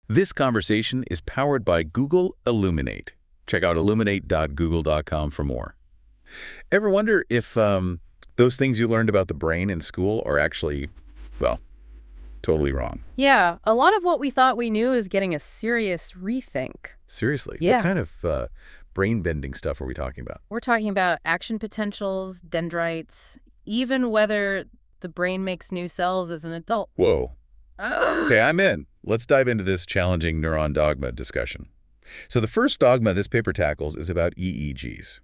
This conversation is powered by Google Illuminate. Check out illuminate.google.com for more. Ever wonder if those things you learned about the brain in school are actually, well, totally wrong? Yeah, a lot of what we thought we knew is getting a serious rethink. Seriously? Yeah. What kind of brain-bending stuff are we talking about? We're talking about action potentials, dendrites, even whether the brain makes new cells as an adult. Whoa. Okay, I'm in. Let's dive into this challenging neuron dogma discussion. So the first dogma this paper tackles is about EEGs.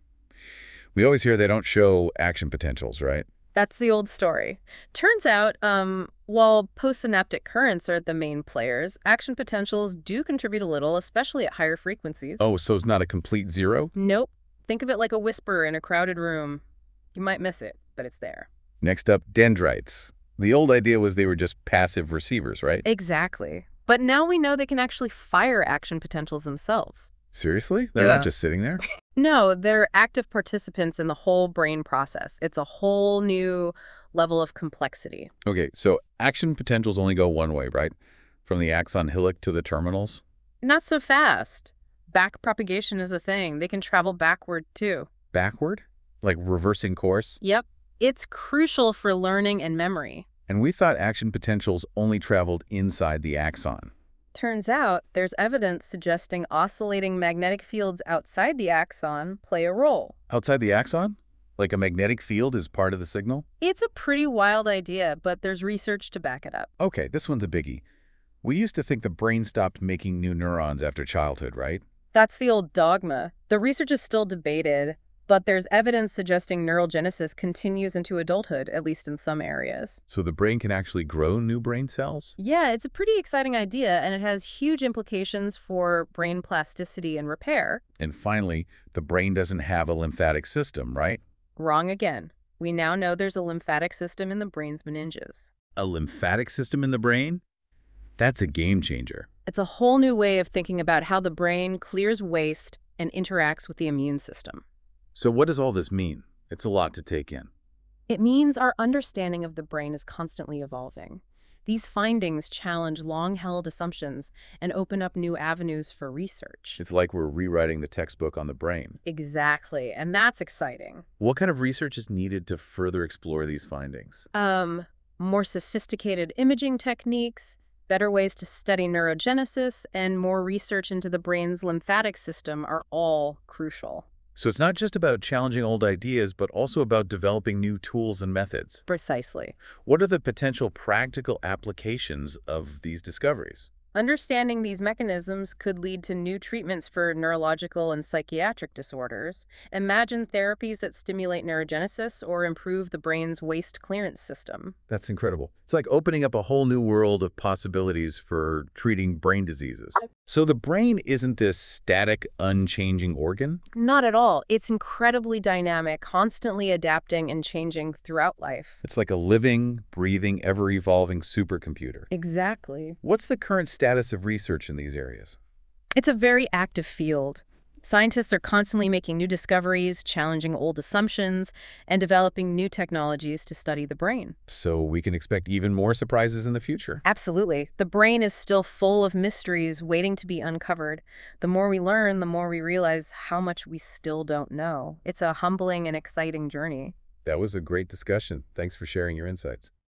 We always hear they don't show action potentials, right? That's the old story. Turns out, while postsynaptic currents are the main players, action potentials do contribute a little, especially at higher frequencies. Oh, so it's not a complete zero? Nope. Think of it like a whisper in a crowded room. You might miss it, but it's there. Next up, dendrites. The old idea was they were just passive receivers, right? Exactly. But now we know they can actually fire action potentials themselves. Seriously? They're Yeah. not just sitting there? No, they're active participants in the whole brain process. It's a whole new level of complexity. Okay, so action potentials only go one way, right? From the axon hillock to the terminals? Not so fast. Back propagation is a thing. They can travel backward, too. Backward? Like reversing course? Yep. It's crucial for learning and memory. And we thought action potentials only traveled inside the axon. Turns out there's evidence suggesting oscillating magnetic fields outside the axon play a role. Outside the axon? Like a magnetic field is part of the signal? It's a pretty wild idea, but there's research to back it up. Okay, this one's a biggie. We used to think the brain stopped making new neurons after childhood, right? That's the old dogma. The research is still debated, but there's evidence suggesting neurogenesis continues into adulthood, at least in some areas. So the brain can actually grow new brain cells? Yeah, it's a pretty exciting idea, and it has huge implications for brain plasticity and repair. And finally, the brain doesn't have a lymphatic system, right? Wrong again. We now know there's a lymphatic system in the brain's meninges. A lymphatic system in the brain? That's a game changer. It's a whole new way of thinking about how the brain clears waste and interacts with the immune system. So what does all this mean? It's a lot to take in. It means our understanding of the brain is constantly evolving. These findings challenge long-held assumptions and open up new avenues for research. It's like we're rewriting the textbook on the brain. Exactly, and that's exciting. What kind of research is needed to further explore these findings? More sophisticated imaging techniques, better ways to study neurogenesis, and more research into the brain's lymphatic system are all crucial. So it's not just about challenging old ideas, but also about developing new tools and methods. Precisely. What are the potential practical applications of these discoveries? Understanding these mechanisms could lead to new treatments for neurological and psychiatric disorders. Imagine therapies that stimulate neurogenesis or improve the brain's waste clearance system. That's incredible. It's like opening up a whole new world of possibilities for treating brain diseases. So the brain isn't this static, unchanging organ? Not at all. It's incredibly dynamic, constantly adapting and changing throughout life. It's like a living, breathing, ever-evolving supercomputer. Exactly. What's the current status of research in these areas? It's a very active field. Scientists are constantly making new discoveries, challenging old assumptions, and developing new technologies to study the brain. So we can expect even more surprises in the future. Absolutely. The brain is still full of mysteries waiting to be uncovered. The more we learn, the more we realize how much we still don't know. It's a humbling and exciting journey. That was a great discussion. Thanks for sharing your insights.